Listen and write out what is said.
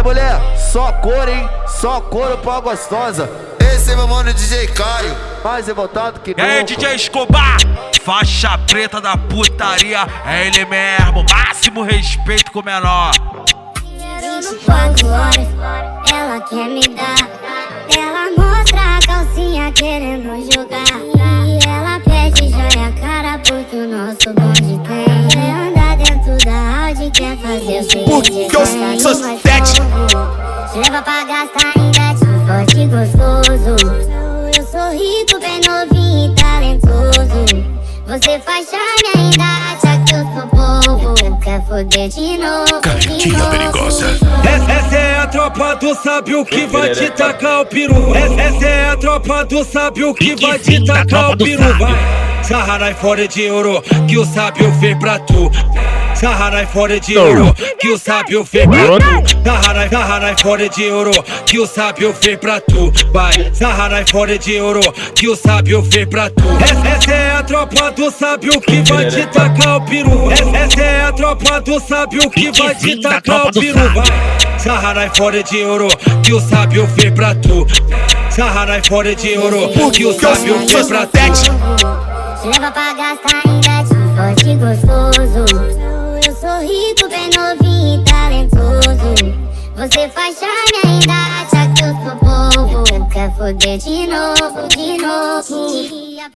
mulher, só cor, hein? Só couro pra gostosa. Esse é meu mano DJ Caio, Mais revoltado que nunca. É DJ Escobar, faixa preta da putaria. É ele mesmo, máximo respeito com o menor. 24 horas, ela quer me dar. Ela mostra a calcinha querendo jogar. E ela pede joia cara porque o nosso bonde tem. Quer andar dentro da Audi, quer fazer o Porque eu sou sete. te leva pra gastar ainda de forte e gostoso. Eu sou rico, bem novinho e talentoso. Você faz charme ainda acha que eu sou bobo. Quer foder de novo, Caretinha perigosa. Essa é a tropa do sábio que vai te tacar o peru. Essa é a tropa do sábio que vai te tacar o peru. Vai, sarra fora de ouro que o sábio fez pra tu. Sarra fora de ouro que o sábio fez pra tu. Sarra fora de ouro que o sábio fez pra tu. Vai, sarra fora de ouro que o sábio fez pra tu. Essa é a tropa do sábio que vai te tacar o peru. Essa é a tropa do sábio que vai te tacar o peru. Vai, sarra fora de ouro que o sábio fez pra tu. Sarra fora de ouro que o sábio fez pra tu. te leva pra gastar ainda de forte e gostoso. Eu sou rico, bem novinho e talentoso. Você faz charme ainda acha que eu sou bobo. Quer foder de novo, de novo.